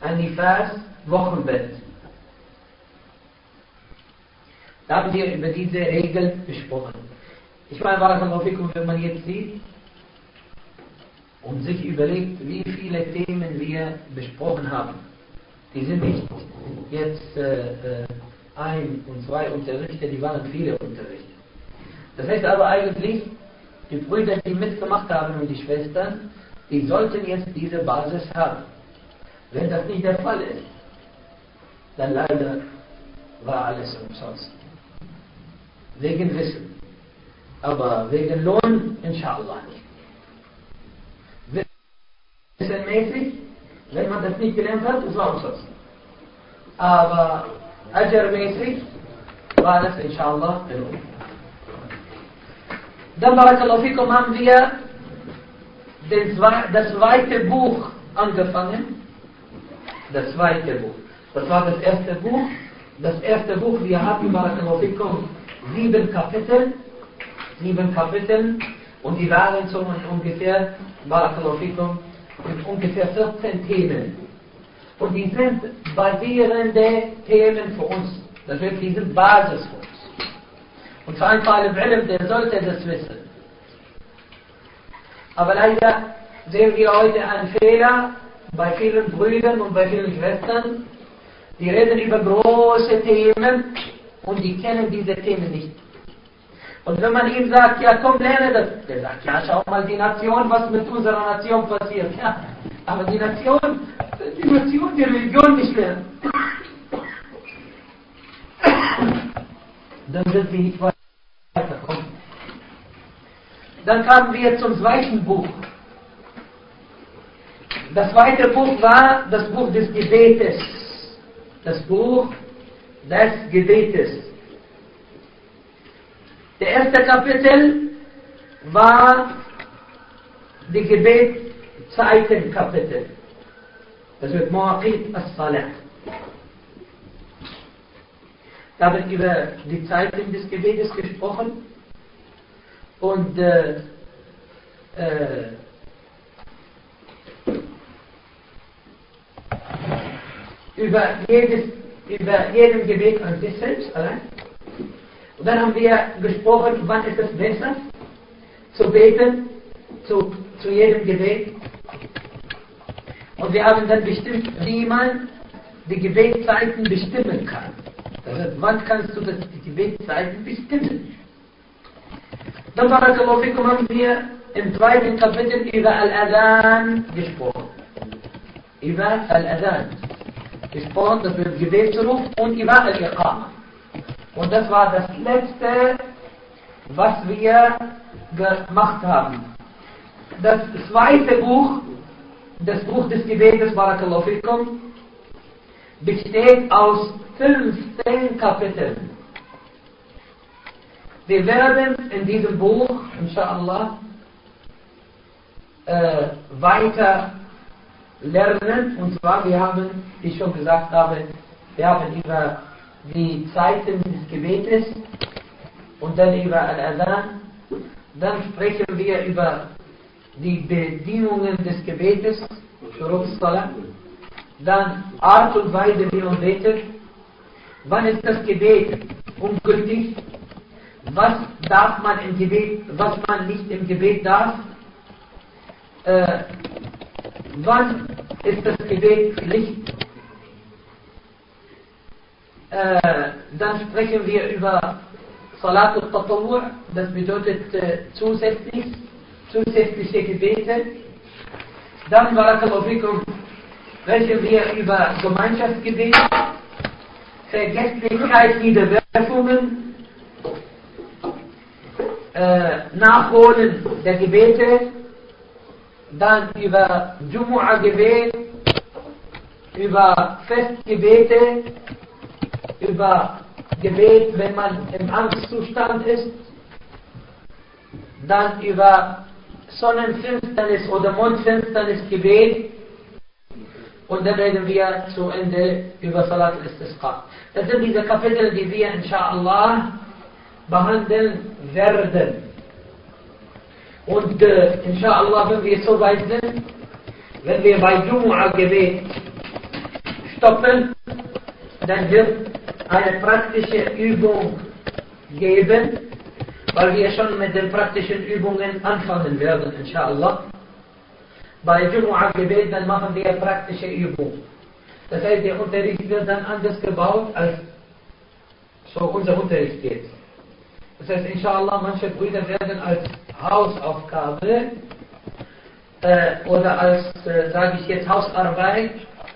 An-Nifas, Wochenbett. Da haben wir über diese Regel gesprochen. Ich meine, wenn man jetzt sieht und sich überlegt, wie viele Themen wir besprochen haben. Die sind nicht jetzt ein und zwei Unterrichte, die waren viele Unterrichte. Das heißt aber eigentlich, die Brüder, die mitgemacht haben und die Schwestern, die sollten jetzt diese Basis haben. Wenn das nicht der Fall ist, dann leider war alles umsonst. Wegen Wissen. Aber wegen Lohn, inshallah nicht. Wissenmäßig, wenn man das nicht gelernt hat, es war umsonst. Aber ajarmäßig war das inshallah belohnt. Dann, barakallahu fikum, haben wir das zweite Buch angefangen. Das zweite Buch. Das war das erste Buch. Das erste Buch, wir hatten, barakallahu fikum, 7 Kapitel. 7 Kapitel. Und die waren so ungefähr, barakallahu fikum, ungefähr 14 Themen. Und die sind basierende Themen für uns. Das heißt, die sind Basis für uns. Und für einen Talib Ilm, der sollte das wissen. Aber leider sehen wir heute einen Fehler bei vielen Brüdern und bei vielen Schwestern. Die reden über große Themen und die kennen diese Themen nicht. Und wenn man ihm sagt, ja komm, lerne das, der sagt, ja schau mal die Nation, was mit unserer Nation passiert. Ja, aber die Nation, die Religion nicht lernen. Dann sind sie nicht weiterkommen. Dann kamen wir zum zweiten Buch. Das zweite Buch war das Buch des Gebetes. Das Buch des Gebetes. Der erste Kapitel war die Gebetszeiten-Kapitel. Das wird Mawaqit as-Salah. Da wird über die Zeiten des Gebetes gesprochen und über jedem Gebet an sich selbst allein. Und dann haben wir gesprochen, wann ist es besser zu beten, zu jedem Gebet. Und wir haben dann bestimmt, wie man die Gebetszeiten bestimmen kann. Also, wann kannst du die Gebetszeiten bestimmen? Dann, barakallahu fikum, haben wir im zweiten Kapitel über Al-Adhan gesprochen. Über Al-Adhan gesprochen, das wird Gebetsruf, und über Al-Iqama. Und das war das letzte, was wir gemacht haben. Das zweite Buch, das Buch des Gebetes, barakallahu fikum, besteht aus 15 Kapiteln. Wir werden in diesem Buch, inshallah, weiter lernen. Und zwar, wie ich schon gesagt habe, wir haben über die Zeiten des Gebetes und dann über Al-Adhan. Dann sprechen wir über die Bedingungen des Gebetes, Shurut Salah. Dann Art und Weise, wie man betet. Wann ist das Gebet ungültig? Was darf man im Gebet, was man nicht im Gebet darf? Wann ist das Gebet Pflicht? Dann sprechen wir über Salat al-Tatawwu', das bedeutet zusätzliche Gebete. Dann, barakallahu fikum, sprechen wir über Gemeinschaftsgebet, Vergesslichkeit, Niederwerfungen, Nachholen der Gebete, dann über Jumu'ah-Gebet, über Festgebete, über Gebet, wenn man im Angstzustand ist, dann über Sonnenfinsternis oder Mondfinsternis Gebet, und dann reden wir zu Ende über Salat al-Istisqa. Das sind diese Kapitel, die wir inshallah behandeln werden. Und inshallah, wenn wir so weit sind, wenn wir bei Jumu'ah Gebet stoppen, dann wird eine praktische Übung geben, weil wir schon mit den praktischen Übungen anfangen werden, inshallah. Bei Jumu'ah Gebet, dann machen wir praktische Übungen. Das heißt, der Unterricht wird dann anders gebaut, als so unser Unterricht geht. Das heißt, inshallah, manche Brüder werden als Hausaufgabe oder als, sage ich jetzt, Hausarbeit,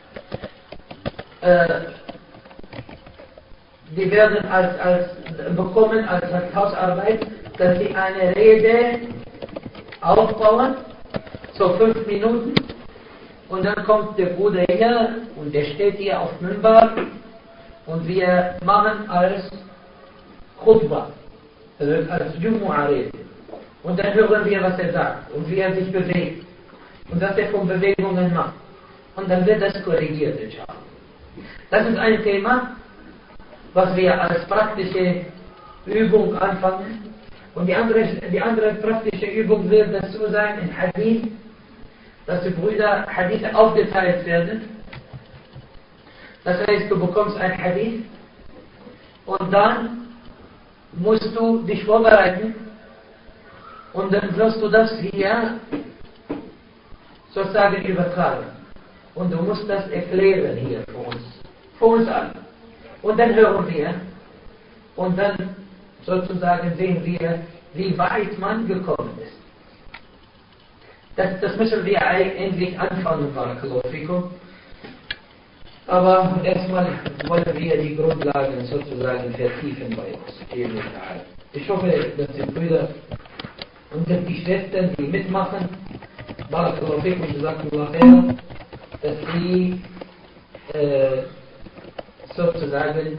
die werden bekommen als Hausarbeit, dass sie eine Rede aufbauen, so 5 Minuten, und dann kommt der Bruder hier und der steht hier auf Minbar und wir machen als Khutbah, also als Jumu'ah-Rede. Und dann hören wir, was er sagt und wie er sich bewegt und was er von Bewegungen macht. Und dann wird das korrigiert, inshallah. Das ist ein Thema, was wir als praktische Übung anfangen. Und die andere praktische Übung wird dazu sein, in Hadith, dass die Brüder Hadith aufgeteilt werden. Das heißt, du bekommst ein Hadith und dann musst du dich vorbereiten und dann wirst du das hier sozusagen übertragen. Und du musst das erklären hier für uns alle. Und dann hören wir und dann sozusagen sehen wir, wie weit man gekommen ist. Das müssen wir eigentlich anfangen, Barakallahu fikum. Aber erstmal wollen wir die Grundlagen sozusagen vertiefen bei uns. Ich hoffe, dass die Brüder und die Schwestern, die mitmachen, Barakallahu fikum, Jazakumullah khair, dass sie sozusagen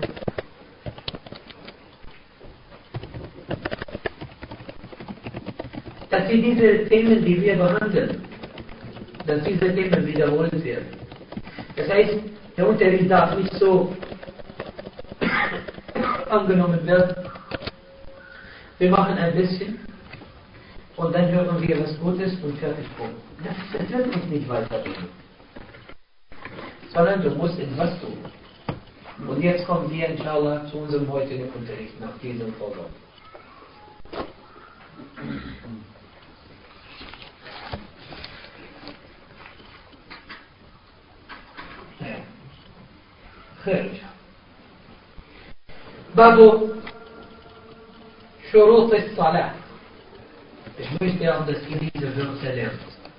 dass sie diese Themen, die wir behandeln, dass diese Themen wiederholt werden. Das heißt, der Unterricht darf nicht so angenommen werden. Wir machen ein bisschen und dann hören wir, was gut ist und fertig. Das wird uns nicht weiterbringen. Sondern du musst etwas tun. Und jetzt kommen wir, inshallah, zu unserem heutigen Unterricht nach diesem Vorgang. باب شروط الصلاة. Ich möchte auch, dass ihr diese Wörter lernt.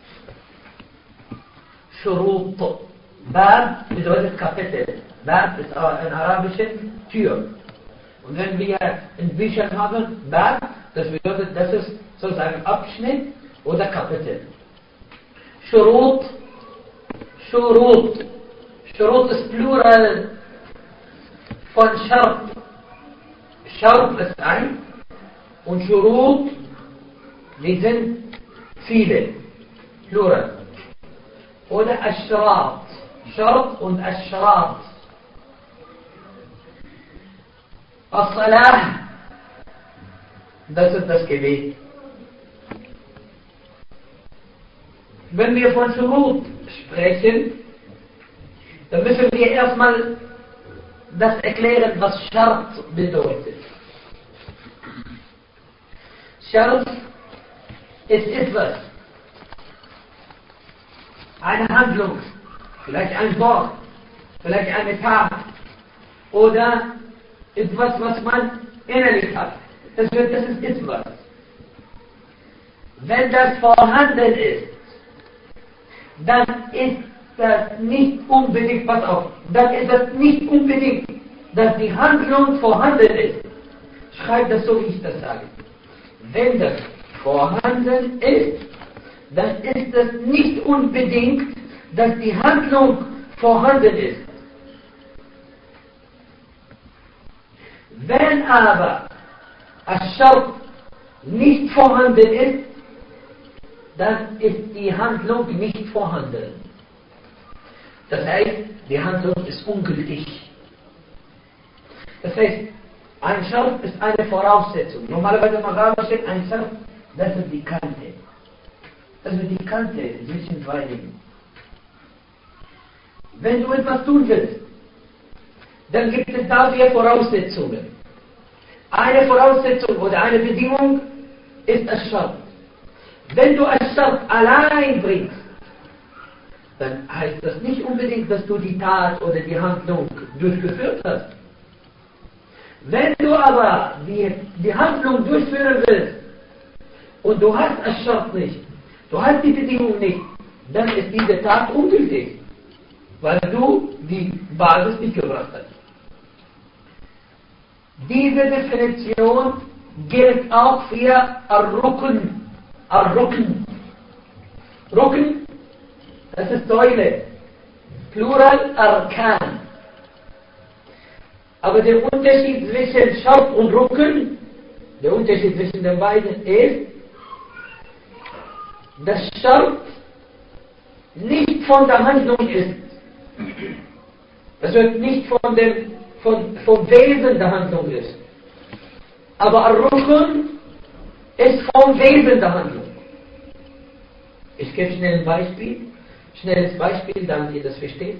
Shurut. Bab bedeutet Kapitel. Bab ist in Arabischen Tür. Und wenn wir in Büchern haben, Bab, das bedeutet, das ist sozusagen Abschnitt oder Kapitel. Shurut. Shurut. Shurut ist Plural von Shart. Shart ist ein und Shurut, die sind viele. Plural. Oder Ashrat. Shart und Ashrat. As-Salah, das ist das Gebet. Wenn wir von Shurut sprechen, dann müssen wir erstmal das erklären, was Shart bedeutet. Shart ist etwas, eine Handlung, vielleicht ein Wort, vielleicht eine Tat oder etwas, was man innerlich hat. Das ist etwas. Wenn das vorhanden ist, dann ist das nicht unbedingt, pass auf, dann ist das nicht unbedingt, dass die Handlung vorhanden ist. Schreib das so, wie ich das sage. Wenn das vorhanden ist, dann ist es nicht unbedingt, dass die Handlung vorhanden ist. Wenn aber Ash-Shart nicht vorhanden ist, dann ist die Handlung nicht vorhanden. Das heißt, die Handlung ist ungültig. Das heißt, ein Shart ist eine Voraussetzung. Normalerweise im Arabischen ein Shart, das ist die Kante. Das ist die Kante zwischen zwei Dingen. Wenn du etwas tun willst, dann gibt es dafür Voraussetzungen. Eine Voraussetzung oder eine Bedingung ist Aschart. Wenn du Aschart allein bringst, dann heißt das nicht unbedingt, dass du die Tat oder die Handlung durchgeführt hast. Wenn du aber die Handlung durchführen willst und du hast Aschart nicht, du hast die Bedingung nicht, dann ist diese Tat ungültig, weil du die Basis nicht gebracht hast. Diese Definition gilt auch für Ar-Rukn. Ar-Rukn. Rukn, das ist Säule. Plural Arkan. Aber der Unterschied zwischen Schart und Rukn, der Unterschied zwischen den beiden ist, dass Schart nicht von der Handlung ist. Das wird nicht vom Wesen der Handlung ist. Aber Ar-Rukn ist vom Wesen der Handlung. Ich gebe schnell ein Beispiel. Schnelles Beispiel, damit ihr das versteht.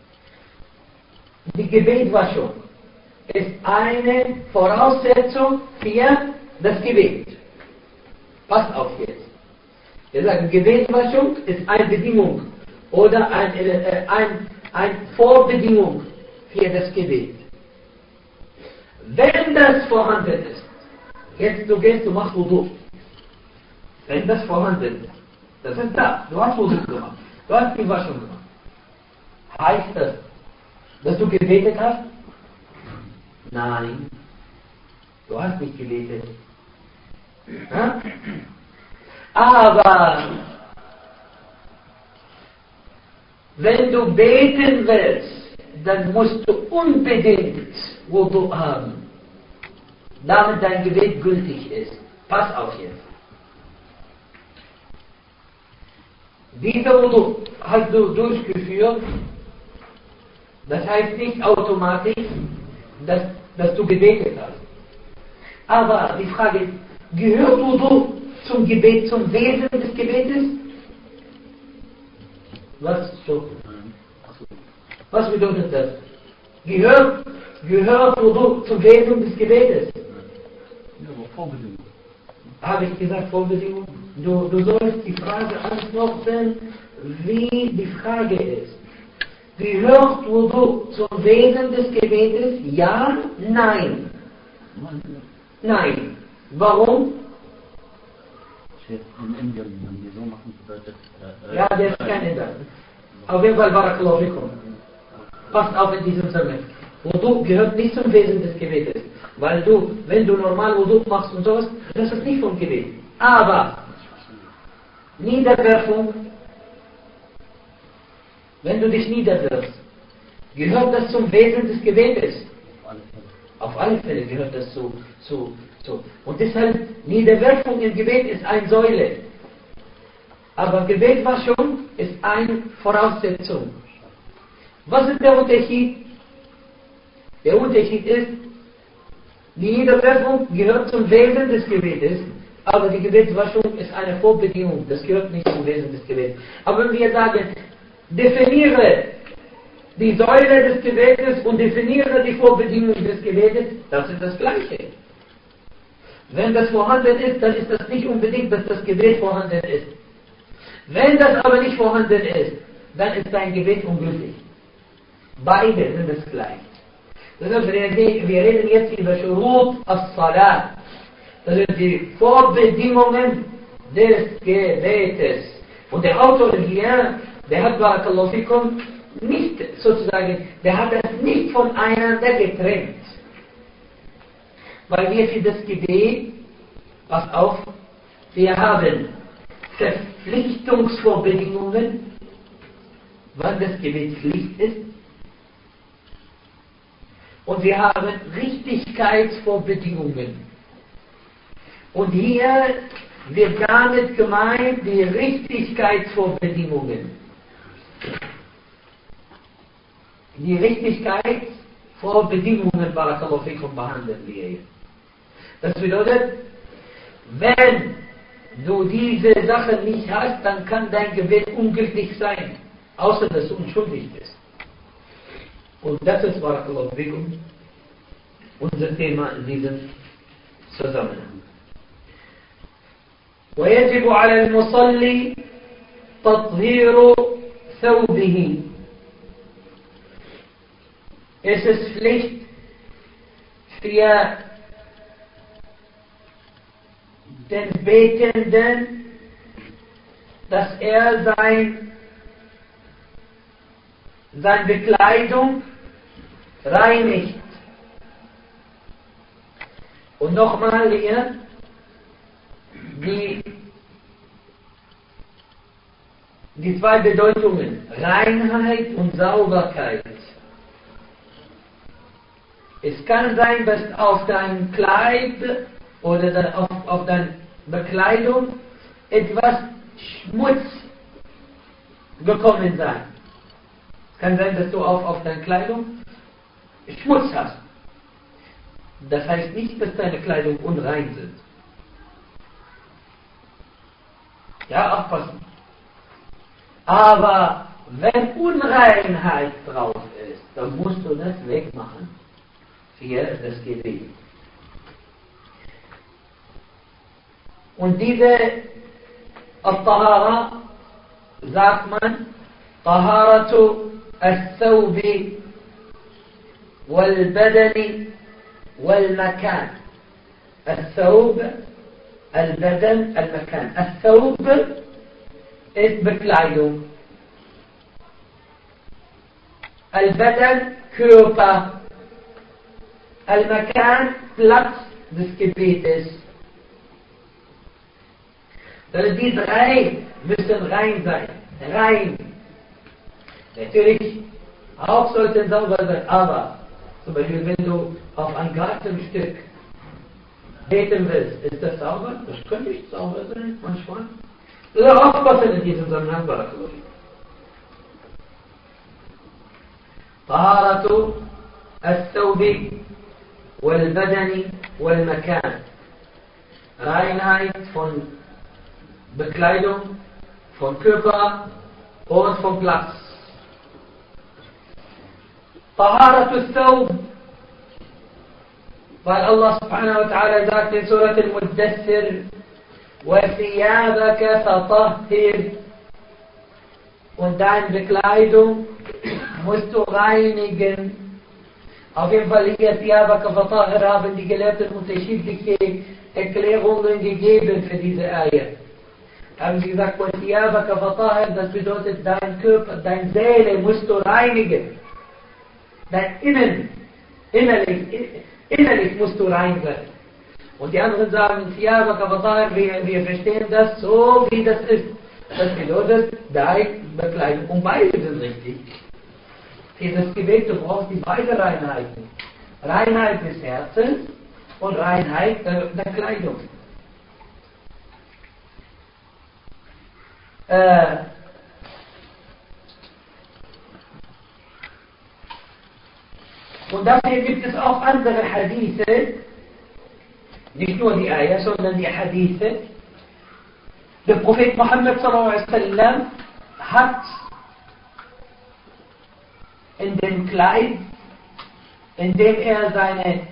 Die Gebetwaschung ist eine Voraussetzung für das Gebet. Passt auf jetzt. Wir sagen, Gebetwaschung ist eine Bedingung oder eine Vorbedingung für das Gebet. Wenn das vorhanden ist, jetzt du gehst, du machst Wudu. Wenn das vorhanden ist, das ist da, du hast Wudu gemacht, du hast die Waschung gemacht. Heißt das, dass du gebetet hast? Nein, du hast nicht gebetet. Ja? Aber wenn du beten willst, dann musst du unbedingt Wudu haben, damit dein Gebet gültig ist. Pass auf jetzt. Dieser Wudu hast du durchgeführt, das heißt nicht automatisch, dass du gebetet hast. Aber die Frage ist, gehört Wudu zum Gebet, zum Wesen des Gebetes? Was bedeutet das? Gehört Wudu zum Wesen des Gebetes? Ja, aber Vorbedingung. Habe ich gesagt Vorbedingung? Du sollst die Frage antworten, wie die Frage ist. Gehört Wudu zum Wesen des Gebetes? Ja, nein. Nein. Warum? In Indien, wenn die so machen, bedeutet... Ja, der ist kein Inder. Auf jeden Fall Barakallahu fikum. Passt auf in diesem Sinne. Wudu gehört nicht zum Wesen des Gebetes. Weil wenn du normal Wudu machst und sowas, das ist nicht vom Gebet. Aber Niederwerfung, wenn du dich niederwirfst, gehört das zum Wesen des Gebetes. Auf alle Fälle gehört das zu. Und deshalb, Niederwerfung im Gebet ist eine Säule. Aber Gebetwaschung ist eine Voraussetzung. Was ist der Unterschied? Der Unterschied ist, die Niederwerfung gehört zum Wesen des Gebetes, aber die Gebetswaschung ist eine Vorbedingung. Das gehört nicht zum Wesen des Gebetes. Aber wenn wir sagen, definiere die Säule des Gebetes und definiere die Vorbedingung des Gebetes, das ist das Gleiche. Wenn das vorhanden ist, dann ist das nicht unbedingt, dass das Gebet vorhanden ist. Wenn das aber nicht vorhanden ist, dann ist dein Gebet ungültig. Beide sind das gleich. Deshalb wir reden jetzt über Shurut as-Salat. Das sind die Vorbedingungen des Gebetes. Und der Autor hier, der hat Barakallahu fikum nicht sozusagen, der hat das nicht voneinander getrennt. Weil wir für das Gebet, pass auf, wir haben Verpflichtungsvorbedingungen, wann das Gebet Pflicht ist. Und wir haben Richtigkeitsvorbedingungen. Und hier wird damit gemeint die Richtigkeitsvorbedingungen. Die Richtigkeitsvorbedingungen, Barakallahu fikum, behandeln wir hier. Das bedeutet, wenn du diese Sache nicht hast, dann kann dein Gebet ungültig sein, außer dass du unschuldig bist. Und das ist, Barakallahu fikum, unser Thema in diesem Zusammenhang. ويجب على المصلي تطهير ثوبه. Es ist Pflicht für den Betenden, dass er seine Bekleidung reinigt. Und nochmal hier, die zwei Bedeutungen, Reinheit und Sauberkeit. Es kann sein, dass auf dein Kleid oder auf deine Bekleidung etwas Schmutz gekommen sein. Es kann sein, dass du auf deiner Kleidung Schmutz hast. Das heißt nicht, dass deine Kleidung unrein sind. Ja, aufpassen. Aber wenn Unreinheit drauf ist, dann musst du das wegmachen für das Gebet. Und diese Al-Tahara sagt man Taharatu al-Thawbi wal-Badani wal-Makan. Al-Thawb, al-Badan, al-Makan. Al-Thawb ist Bekleidung. Al-Badan, Körper. Al-Makan, Platz des Gebetes. Die drei müssen rein sein. Rein. Natürlich, auch sollten sauber sein, aber zum Beispiel, wenn du auf ein Gartenstück beten willst, ist das sauber? Das kann nicht sauber sein, manchmal. Also aufpassen in diesem Zusammenhang, Barakallahu. Taharatu al-Thawbi wal-Badani wal-Makan. Reinheit von Bekleidung, von Körper und vom Platz. Taharatu al-Thawb, weil Allah subhanahu wa ta'ala sagt in Surat al-Muddathir, وَثِيَابَكَ فَطَهِّرْ, und deine Bekleidung musst du reinigen. Auf jeden Fall hier ثِيَابَكَ فَطَهِّرْ haben die Gelehrten unterschiedliche Erklärungen gegeben für diese Ayah. Haben sie gesagt, وَثِيَابَكَ فَطَهِّرْ, das bedeutet, dein Körper, deine Seele musst du reinigen. Dein innerlich musst du rein sein. Und die anderen sagen, wir verstehen das so, wie das ist. Das bedeutet, deine Bekleidung. Und beide sind richtig. Für das Gebet, du brauchst die beiden Reinheiten. Reinheit des Herzens und Reinheit der Kleidung. Und dafür gibt es auch andere Hadithe, nicht nur die Ayah, sondern die Hadithe. Der Prophet Muhammad sallallahu alaihi wasallam hat in dem Kleid, in dem er seine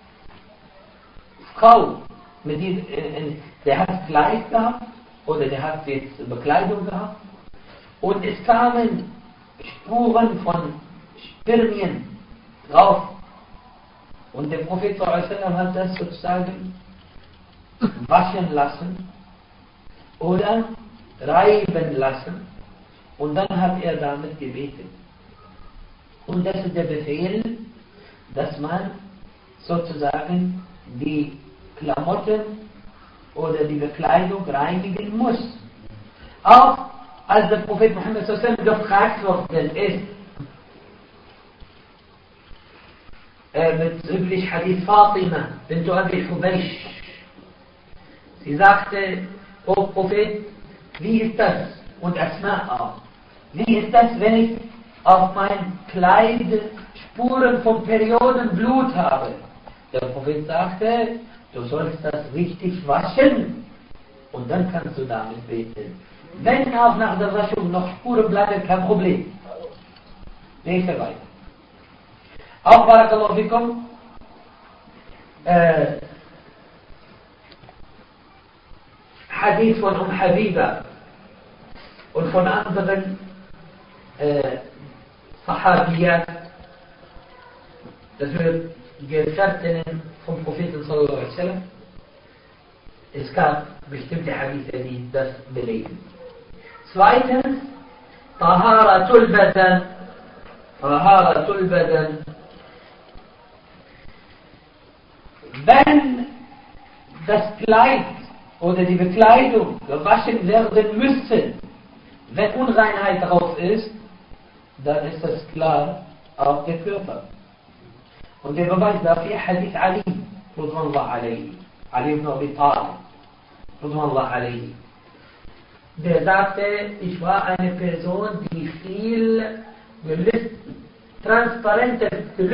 Frau, der hat Kleid gehabt, oder der hat jetzt Bekleidung gehabt, und es kamen Spuren von Spermien drauf. Und der Prophet sallam hat das sozusagen waschen lassen oder reiben lassen, und dann hat er damit gebetet. Und das ist der Befehl, dass man sozusagen die Klamotten oder die Bekleidung reinigen muss. Auch als der Prophet Muhammad sallam gefragt worden ist, bezüglich Hadith Fatima bint Abi Hubaysh. Sie sagte, O Prophet, wie ist das? Und Asma auch. Wie ist das, wenn ich auf mein Kleid Spuren von Periodenblut habe? Der Prophet sagte, du sollst das richtig waschen und dann kannst du damit beten. Wenn auch nach der Waschung noch Spuren bleiben, kein Problem. Lese weiter. Auch Barakallahu fikum, Hadith von Habiba und von anderen Sahabiyat, das wir Gefährtinnen vom Propheten sallallahu alaihi wasallam. Es gab bestimmte Hadithe, die das belegen. Zweitens, Taharatul Badan. Taharatul Badan. Wenn das Kleid oder die Bekleidung gewaschen werden müssen, wenn Unreinheit drauf ist, dann ist das klar auf der Körper. Und der Beweis dafür Hadith Ali, Radwanullah alayhi, Ali ibn Abi Talib, Radwanullah alayhi. Der sagte, ich war eine Person, die viel transparente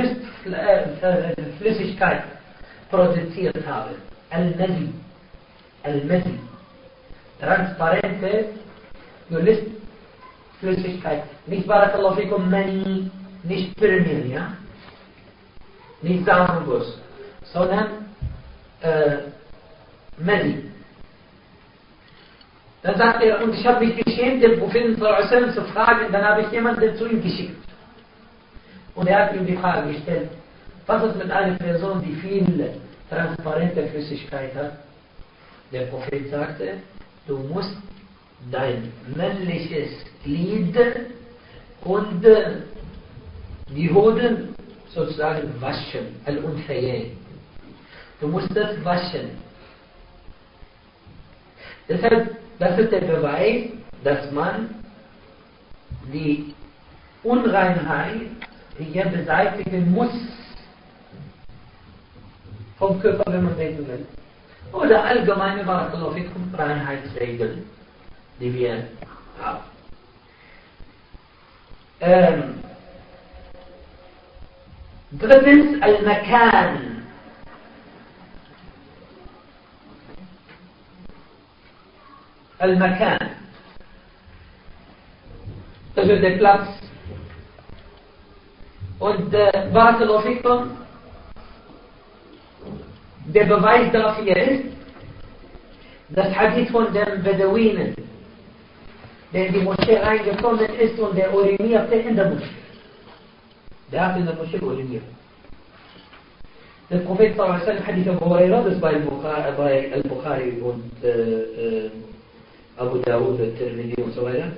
Flüssigkeit produziert habe. Al-Madi. Al-Madi. Transparente Flüssigkeit. Nicht Barakallahu fikum Mani, nicht Spermien, ja? Nicht Samenguss, sondern Madi. Dann sagt er, und ich habe mich geschämt, den Propheten sallallahu alaihi wasallam zu fragen, dann habe ich jemanden zu ihm geschickt. Und er hat ihm die Frage gestellt, was ist mit einer Person, die viel transparente Flüssigkeit hat? Der Prophet sagte, du musst dein männliches Glied und die Hoden sozusagen waschen, al-Unthayayn. Du musst das waschen. Deshalb, das ist der Beweis, dass man die Unreinheit hier beseitigen muss vom Körper, wenn man beten will. Oder allgemeine Barakallahu fikum Reinheitsregeln, die wir haben. Drittens, Al-Makan. Al-Makan. Also der Platz. Und Barakallahu fikum, der Beweis dafür ist, das Hadith von dem Bedouinen, der in die Moschee reingekommen ist und der urinierte in der Moschee. Der hat in der Moschee uriniert. Der Prophet sallallahu alaihi wasallam, Hadith Abu Hurairah, das bei Al-Bukhari und Abu Dawud, Tirmidhi und so weiter,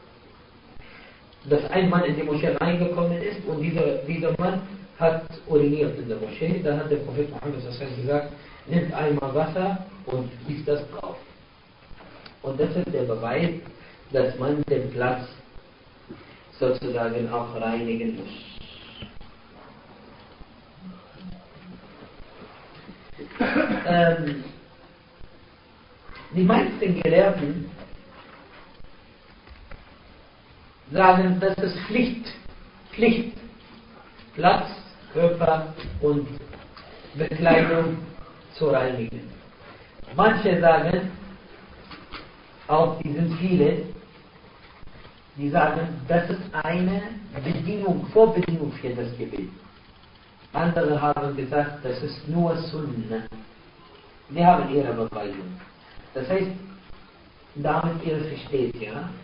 dass ein Mann in die Moschee reingekommen ist und dieser Mann hat uriniert in der Moschee. Dann hat der Prophet Muhammad sallallahu alaihi wasallam gesagt, nimmt einmal Wasser und gießt das drauf. Und das ist der Beweis, dass man den Platz sozusagen auch reinigen muss. Die meisten Gelehrten sagen, das ist Pflicht, Platz, Körper und Bekleidung zu reinigen. Manche sagen, auch die sind viele, die sagen, das ist eine Bedingung, Vorbedingung für das Gebet. Andere haben gesagt, das ist nur Sunnah. Die haben ihre Beweisung. Das heißt, damit ihr versteht,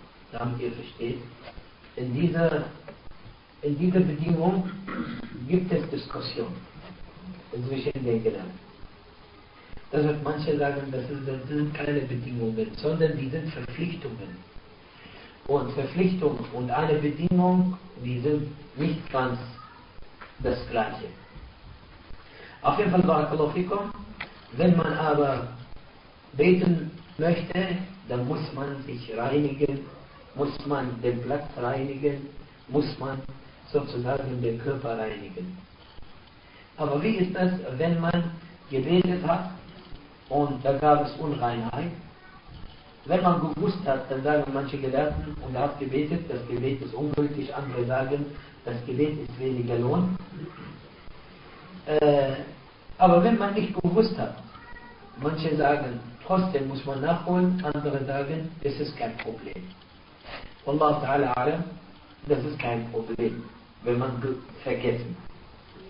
in dieser Bedingung gibt es Diskussion zwischen den Gelehrten. Das wird manche sagen, das sind keine Bedingungen, sondern die sind Verpflichtungen. Und Verpflichtung und eine Bedingung, die sind nicht ganz das Gleiche. Auf jeden Fall, Barakallahu fikum, wenn man aber beten möchte, dann muss man sich reinigen, muss man den Platz reinigen, muss man sozusagen den Körper reinigen. Aber wie ist das, wenn man gebetet hat und da gab es Unreinheit? Wenn man gewusst hat, dann sagen manche Gelehrten, und er hat gebetet, das Gebet ist ungültig, andere sagen, das Gebet ist weniger Lohn. Aber wenn man nicht gewusst hat, manche sagen, trotzdem muss man nachholen, andere sagen, es ist kein Problem. Wallahu ta'ala alam, das ist kein Problem, wenn man vergessen.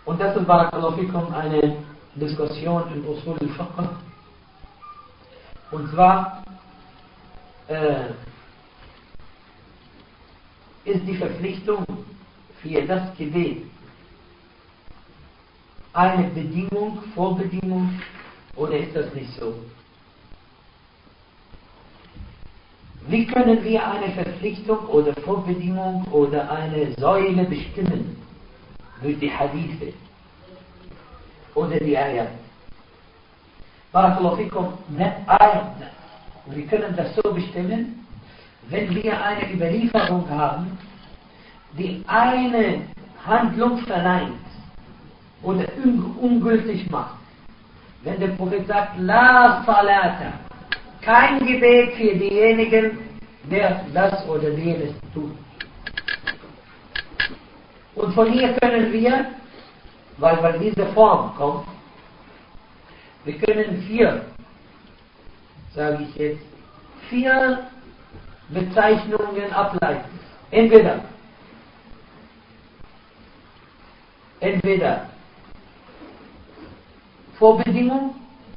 Und das ist Barakallahu fikum eine Diskussion in Usul al-Fiqh. Und zwar ist die Verpflichtung für das Gebet eine Bedingung, Vorbedingung, oder ist das nicht so? Wie können wir eine Verpflichtung oder Vorbedingung oder eine Säule bestimmen? Durch die Hadithe oder die Ayat. Barakallahu fikum, wir können das so bestimmen, wenn wir eine Überlieferung haben, die eine Handlung verneint oder ungültig macht. Wenn der Prophet sagt, La Salata, kein Gebet für diejenigen, der das oder jenes tut. Und von hier können wir, weil diese Form kommt, wir können vier Bezeichnungen ableiten. Entweder Vorbedingung,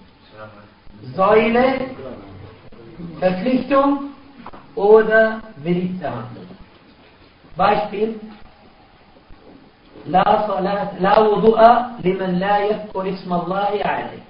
Säule, Verpflichtung oder beliebte Handlung. Beispiel: لا وضوء لمن لا يذكر اسم الله عليه.